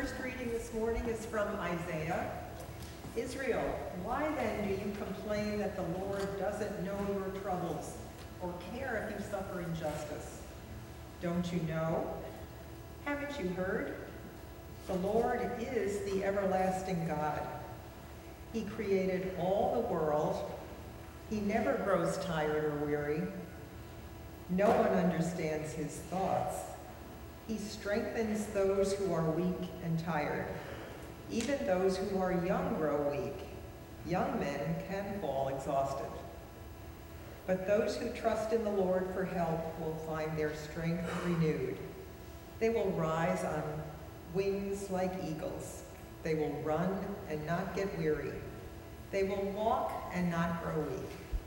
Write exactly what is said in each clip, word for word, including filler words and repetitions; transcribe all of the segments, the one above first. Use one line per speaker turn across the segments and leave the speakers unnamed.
first reading this morning is from Isaiah. Israel, why then do you complain that the Lord doesn't know your troubles or care if you suffer injustice? Don't you know? Haven't you heard? The Lord is the everlasting God. He created all the world. He never grows tired or weary. No one understands his thoughts. He strengthens those who are weak and tired. Even those who are young grow weak. Young men can fall exhausted. But those who trust in the Lord for help will find their strength renewed. They will rise on wings like eagles. They will run and not get weary. They will walk and not grow weak.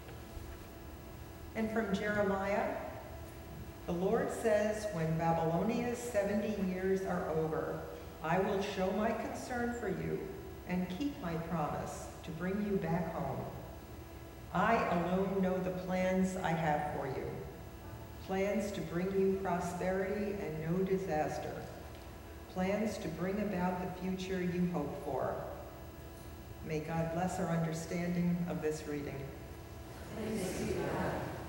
And from Jeremiah, the Lord says, when Babylonia's seventy years are over, I will show my concern for you and keep my promise to bring you back home. I alone know the plans I have for you, plans to bring you prosperity and no disaster, plans to bring about the future you hope for. May God bless our understanding of this reading.
Thanks be to God.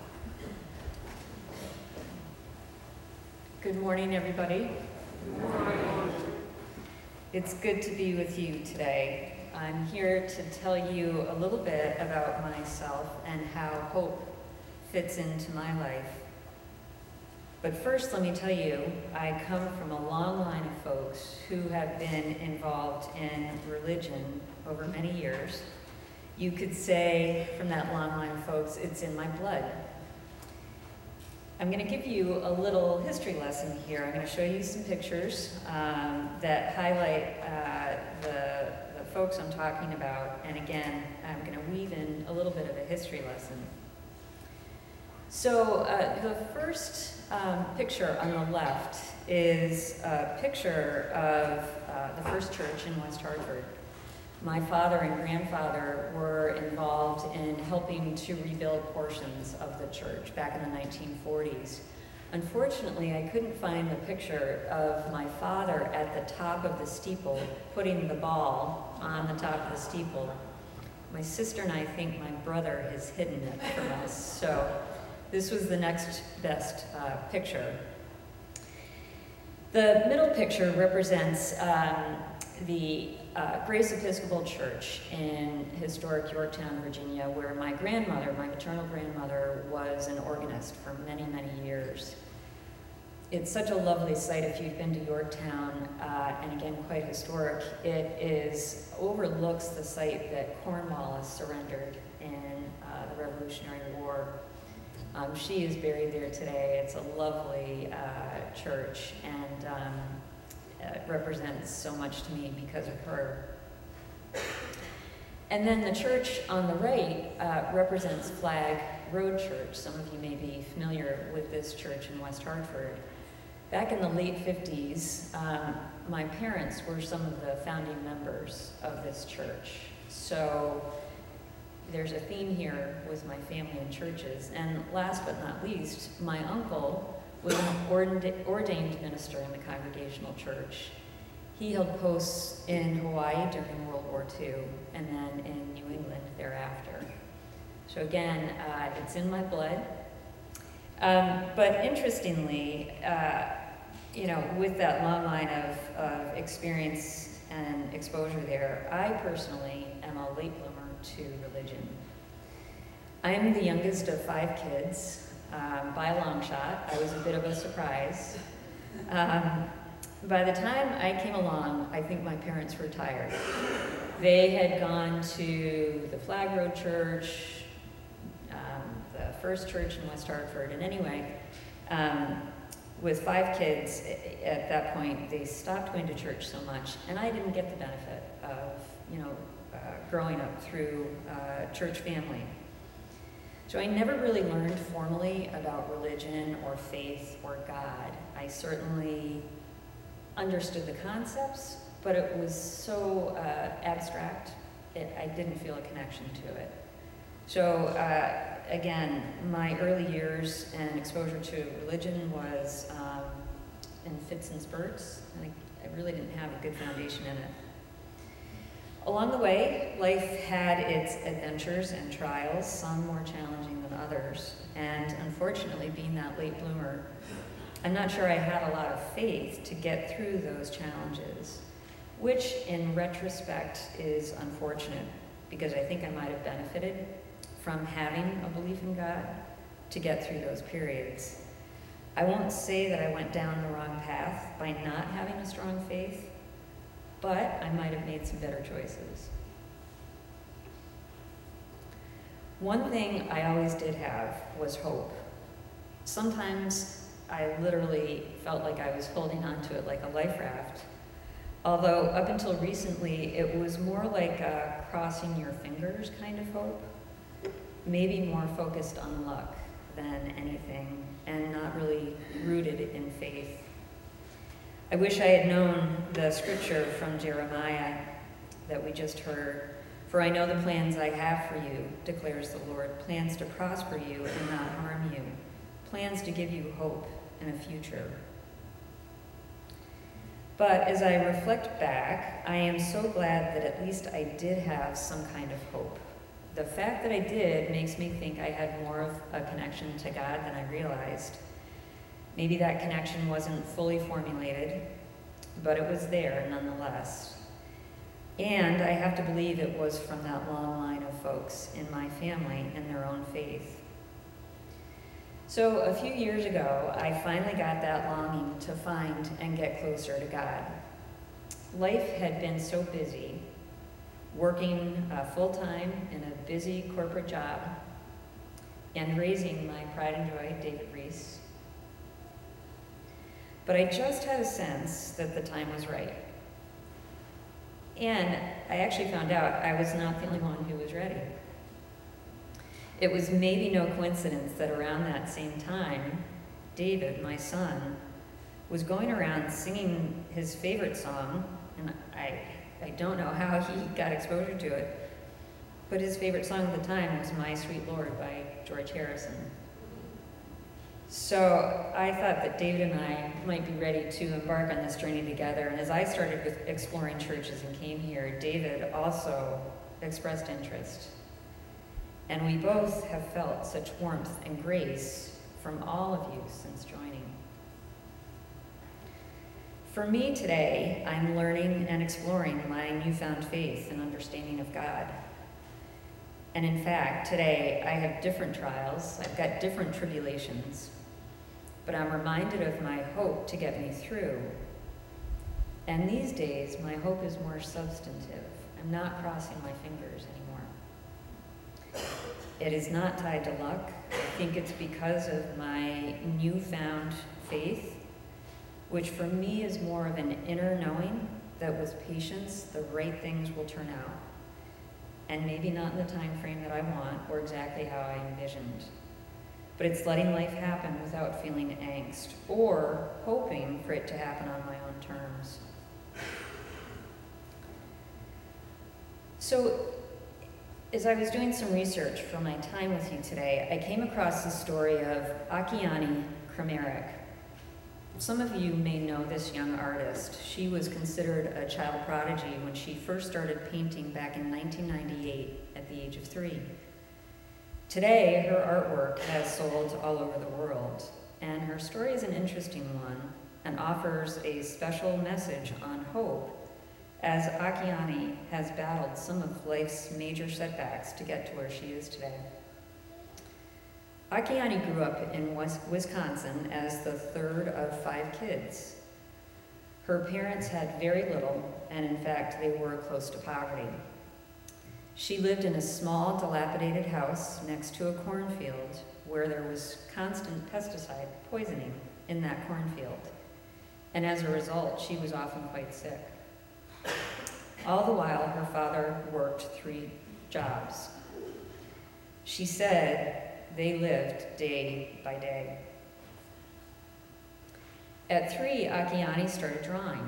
Good morning, everybody.
Good morning.
It's good to be with you today. I'm here to tell you a little bit about myself and how hope fits into my life. But first, let me tell you, I come from a long line of folks who have been involved in religion over many years. You could say from that long line of folks, it's in my blood. I'm going to give you a little history lesson here. I'm going to show you some pictures um, that highlight uh, the, the folks I'm talking about. And again, I'm going to weave in a little bit of a history lesson. So uh, the first um, picture on the left is a picture of uh, the first church in West Hartford. My father and grandfather were involved in helping to rebuild portions of the church back in the nineteen forties. Unfortunately, I couldn't find the picture of my father at the top of the steeple, putting the ball on the top of the steeple. My sister and I think my brother has hidden it from us, so this was the next best uh, picture. The middle picture represents um, the uh, Grace Episcopal Church in historic Yorktown, Virginia, where my grandmother, my maternal grandmother, was an organist for many, many years. It's such a lovely site if you've been to Yorktown, uh, and again, quite historic. It is overlooks the site that Cornwallis surrendered in uh, the Revolutionary War. Um, she is buried there today. It's a lovely uh, church, and um, it represents so much to me because of her. And then the church on the right uh, represents Flag Road Church. Some of you may be familiar with this church in West Hartford. Back in the late fifties, um, my parents were some of the founding members of this church. So there's a theme here with my family and churches. And last but not least, my uncle was an ordained minister in the Congregational Church. He held posts in Hawaii during World War Two and then in New England thereafter. So again, uh, it's in my blood. Um, but interestingly, uh, you know, with that long line of, of experience and exposure there, I personally am a late bloomer to religion. I'm the youngest of five kids. Um, by a long shot. I was a bit of a surprise. Um, by the time I came along, I think my parents were tired. They had gone to the Flag Road Church, um, the first church in West Hartford, and anyway, um, with five kids, at that point, they stopped going to church so much, and I didn't get the benefit of, you know, uh, growing up through uh, church family. So I never really learned formally about religion or faith or God. I certainly understood the concepts, but it was so uh, abstract, it, I didn't feel a connection to it. So uh, again, my early years and exposure to religion was um, in fits and spurts. And I, I really didn't have a good foundation in it. Along the way, life had its adventures and trials, some more challenging than others. And unfortunately, being that late bloomer, I'm not sure I had a lot of faith to get through those challenges, which in retrospect is unfortunate because I think I might have benefited from having a belief in God to get through those periods. I won't say that I went down the wrong path by not having a strong faith, but I might have made some better choices. One thing I always did have was hope. Sometimes I literally felt like I was holding on to it like a life raft. Although up until recently, it was more like a crossing your fingers kind of hope, maybe more focused on luck than anything, and not really rooted in faith. I wish I had known the scripture from Jeremiah that we just heard. For I know the plans I have for you, declares the Lord, plans to prosper you and not harm you, plans to give you hope and a future. But as I reflect back, I am so glad that at least I did have some kind of hope. The fact that I did makes me think I had more of a connection to God than I realized. Maybe that connection wasn't fully formulated, but it was there nonetheless. And I have to believe it was from that long line of folks in my family and their own faith. So a few years ago, I finally got that longing to find and get closer to God. Life had been so busy, working uh, full-time in a busy corporate job, and raising my pride and joy, David Reese. But I just had a sense that the time was right. And I actually found out I was not the only one who was ready. It was maybe no coincidence that around that same time, David, my son, was going around singing his favorite song, and I, I don't know how he got exposure to it, but his favorite song at the time was My Sweet Lord by George Harrison. So I thought that David and I might be ready to embark on this journey together, and as I started with exploring churches and came here, David also expressed interest. And we both have felt such warmth and grace from all of you since joining. For me today, I'm learning and exploring my newfound faith and understanding of God. And in fact, today I have different trials, I've got different tribulations, but I'm reminded of my hope to get me through. And these days, my hope is more substantive. I'm not crossing my fingers anymore. It is not tied to luck. I think it's because of my newfound faith, which for me is more of an inner knowing that with patience, the right things will turn out. And maybe not in the time frame that I want or exactly how I envisioned. But it's letting life happen without feeling angst or hoping for it to happen on my own terms. So, as I was doing some research for my time with you today, I came across the story of Akiane Kramarik. Some of you may know this young artist. She was considered a child prodigy when she first started painting back in nineteen ninety-eight at the age of three. Today, her artwork has sold all over the world, and her story is an interesting one and offers a special message on hope as Akiane has battled some of life's major setbacks to get to where she is today. Akiane grew up in Wisconsin as the third of five kids. Her parents had very little, and in fact, they were close to poverty. She lived in a small, dilapidated house next to a cornfield where there was constant pesticide poisoning in that cornfield. And as a result, she was often quite sick. All the while, her father worked three jobs. She said they lived day by day. At three, Akiane started drawing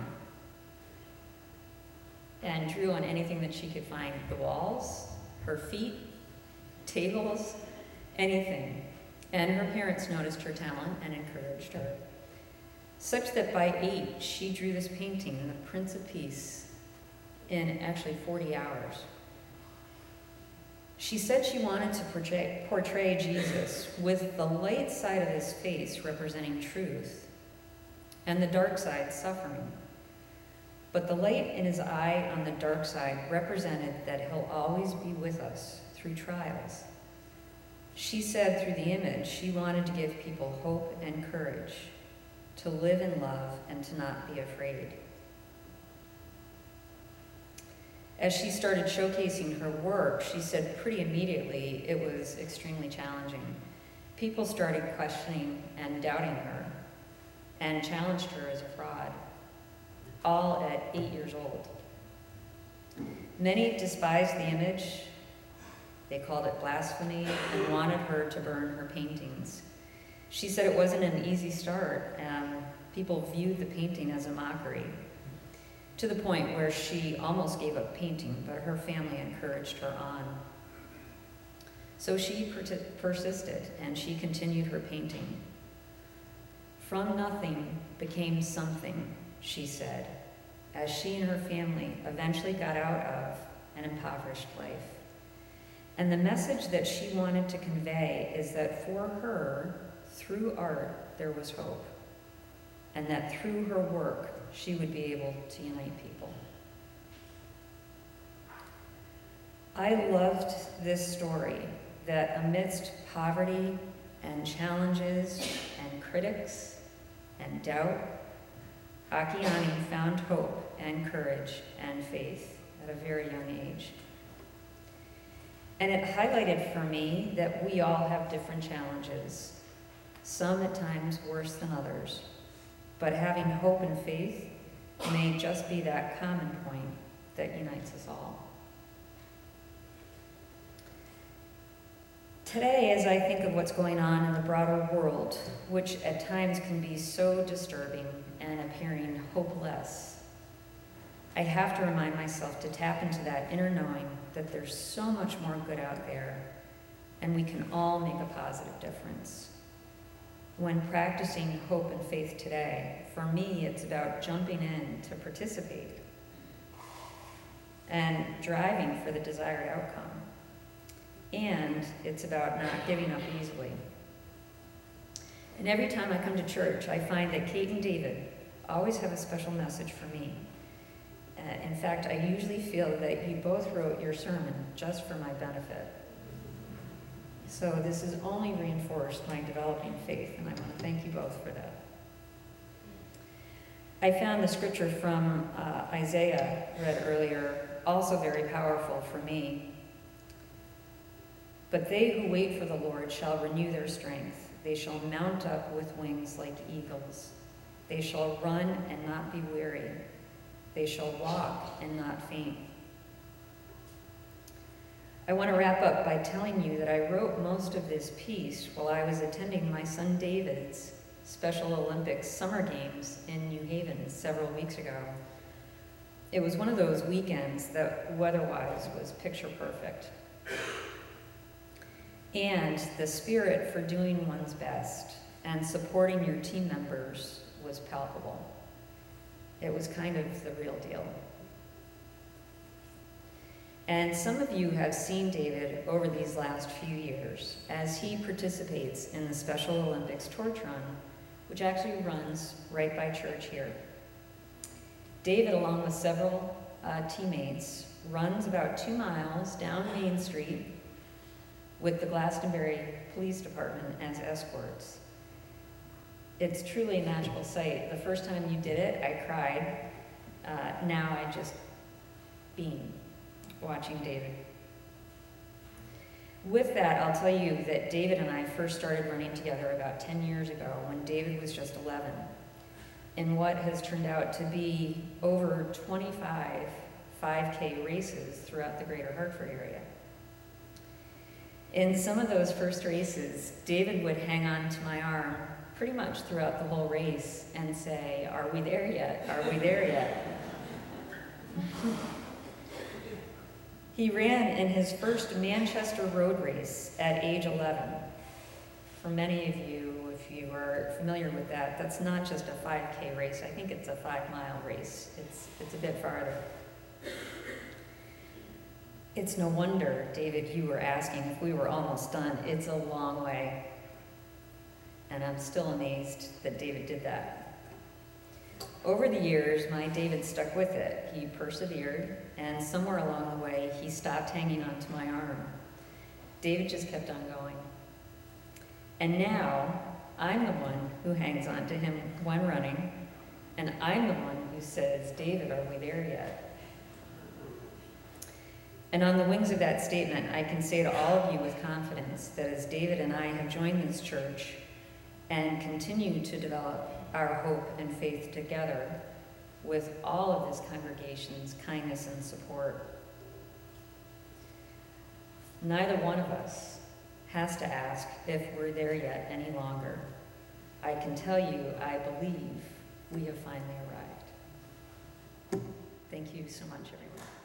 and drew on anything that she could find, the walls, her feet, tables, anything. And her parents noticed her talent and encouraged her. such that by eight, she drew this painting, The Prince of Peace, in actually forty hours. She said she wanted to portray, portray Jesus with the light side of his face representing truth and the dark side suffering. But the light in his eye on the dark side represented that he'll always be with us through trials. She said through the image, she wanted to give people hope and courage, to live in love and to not be afraid. As she started showcasing her work, she said pretty immediately it was extremely challenging. People started questioning and doubting her and challenged her as a fraud, all at eight years old. Many despised the image. They called it blasphemy and wanted her to burn her paintings. She said it wasn't an easy start, and people viewed the painting as a mockery, to the point where she almost gave up painting, but her family encouraged her on. So she per- persisted, and she continued her painting. From nothing became something, she said, as she and her family eventually got out of an impoverished life. And the message that she wanted to convey is that for her, through art, there was hope, and that through her work, she would be able to unite people. I loved this story, that amidst poverty and challenges and critics and doubt, Akiane found hope and courage and faith at a very young age. And it highlighted for me that we all have different challenges, some at times worse than others. But having hope and faith may just be that common point that unites us all. Today, as I think of what's going on in the broader world, which at times can be so disturbing and appearing hopeless, I have to remind myself to tap into that inner knowing that there's so much more good out there, and we can all make a positive difference. When practicing hope and faith today, for me, it's about jumping in to participate and driving for the desired outcome. And it's about not giving up easily. And every time I come to church, I find that Kate and David always have a special message for me. Uh, in fact, I usually feel that you both wrote your sermon just for my benefit. So this has only reinforced my developing faith, and I want to thank you both for that. I found the scripture from uh, Isaiah, read earlier, also very powerful for me. But they who wait for the Lord shall renew their strength. They shall mount up with wings like eagles. They shall run and not be weary. They shall walk and not faint. I want to wrap up by telling you that I wrote most of this piece while I was attending my son David's Special Olympics Summer Games in New Haven several weeks ago. It was one of those weekends that weather-wise was picture perfect. And the spirit for doing one's best and supporting your team members was palpable. It was kind of the real deal. And some of you have seen David over these last few years as he participates in the Special Olympics Torch Run, which actually runs right by church here. David, along with several uh, teammates, runs about two miles down Main Street with the Glastonbury Police Department as escorts. It's truly a magical sight. The first time you did it, I cried. Uh, now I just beam watching David. With that, I'll tell you that David and I first started running together about ten years ago when David was just eleven, in what has turned out to be over twenty-five five K races throughout the greater Hartford area. In some of those first races, David would hang on to my arm pretty much throughout the whole race and say, "Are we there yet? Are we there yet?" He ran in his first Manchester road race at age eleven. For many of you, if if you are familiar with that, that's not just a five K race. I think it's a five-mile race. It's, it's a bit farther. It's no wonder, David, you were asking if we were almost done. It's a long way. And I'm still amazed that David did that. Over the years, my David stuck with it. He persevered, and somewhere along the way, he stopped hanging onto my arm. David just kept on going. And now, I'm the one who hangs on to him when running, and I'm the one who says, David, are we there yet? And on the wings of that statement, I can say to all of you with confidence that as David and I have joined this church and continue to develop our hope and faith together with all of this congregation's kindness and support, neither one of us has to ask if we're there yet any longer. I can tell you, I believe we have finally arrived. Thank you so much, everyone.